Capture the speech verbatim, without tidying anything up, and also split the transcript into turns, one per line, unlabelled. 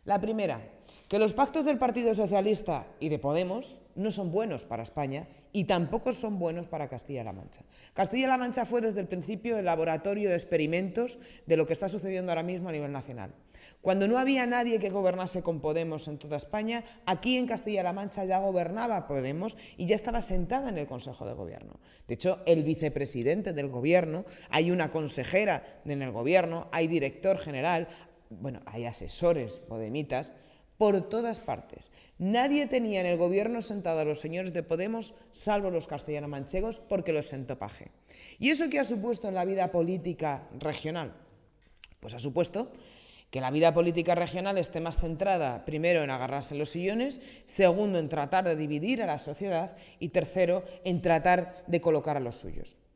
La primera, que los pactos del Partido Socialista y de Podemos no son buenos para España y tampoco son buenos para Castilla-La Mancha. Castilla-La Mancha fue desde el principio el laboratorio de experimentos de lo que está sucediendo ahora mismo a nivel nacional. Cuando no había nadie que gobernase con Podemos en toda España, aquí en Castilla-La Mancha ya gobernaba Podemos y ya estaba sentada en el Consejo de Gobierno. De hecho, el vicepresidente del Gobierno, hay una consejera en el Gobierno, hay director general, bueno, hay asesores podemitas, por todas partes. Nadie tenía en el gobierno sentado a los señores de Podemos, salvo los castellano-manchegos, porque los sentó paje. ¿Y eso qué ha supuesto en la vida política regional? Pues ha supuesto que la vida política regional esté más centrada, primero, en agarrarse los sillones, segundo, en tratar de dividir a la sociedad y tercero, en tratar de colocar a los suyos.